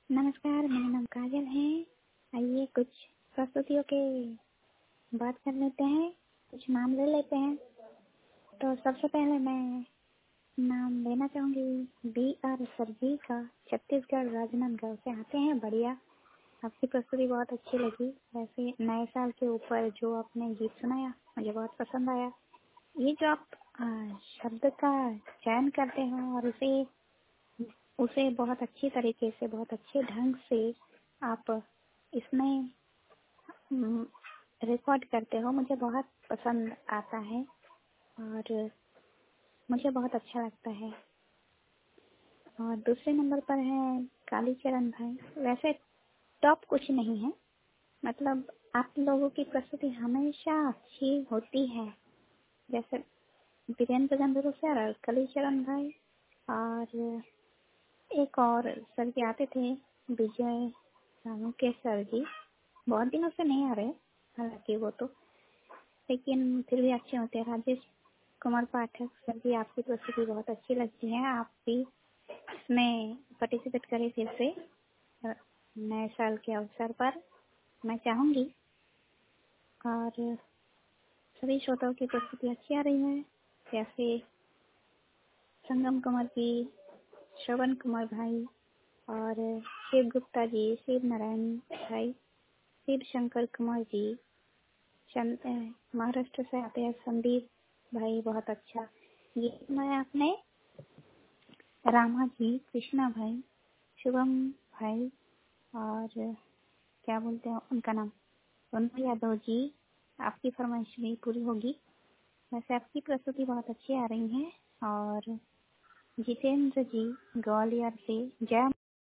नमस्कार, मेरा नाम काजल है। आइए कुछ प्रस्तुतियों के बात कर लेते हैं, कुछ नाम ले लेते हैं। तो सबसे पहले मैं नाम लेना चाहूँगी B.R. सरजी का, छत्तीसगढ़ राजनांदगांव से आते हैं। बढ़िया, आपकी प्रस्तुति बहुत अच्छी लगी। वैसे नए साल के ऊपर जो आपने गीत सुनाया मुझे बहुत पसंद आया। ये जो आप शब्द का चयन करते हो और उसे उसे बहुत अच्छी तरीके से, बहुत अच्छे ढंग से आप इसमें रिकॉर्ड करते हो, मुझे बहुत पसंद आता है और मुझे बहुत अच्छा लगता है। और दूसरे नंबर पर है कालीचरण भाई। वैसे टॉप कुछ नहीं है, मतलब आप लोगों की प्रस्तुति हमेशा अच्छी होती है। जैसे वीरेंद्र गंधर्व सर और कालीचरण भाई, और एक और सर जी आते थे, विजय मुकेश सर जी। बहुत दिनों से नहीं आ रहे हालांकि वो तो, लेकिन फिर भी अच्छे होते हैं। राजेश कुमार पाठक सर जी, आपकी प्रस्तुति बहुत अच्छी लगती है। आप भी इसमें पार्टिसिपेट करें फिर से नए साल के अवसर पर, मैं चाहूँगी। और सभी श्रोताओं की प्रस्तुति अच्छी आ रही है, जैसे संगम कुमार जी, श्रवण कुमार भाई और शिव गुप्ता जी, शिव नारायण भाई, शिव शंकर कुमार जी, महाराष्ट्र से आते हैं संदीप भाई, बहुत अच्छा गीत सुनाया आपने। रामा जी, कृष्णा भाई, शुभम भाई और क्या बोलते हैं उनका नाम, सोनू यादव जी, आपकी फरमाइश भी पूरी होगी। वैसे आपकी प्रस्तुति बहुत अच्छी आ रही है। और जितेंद्र जी ग्वालियर से, जय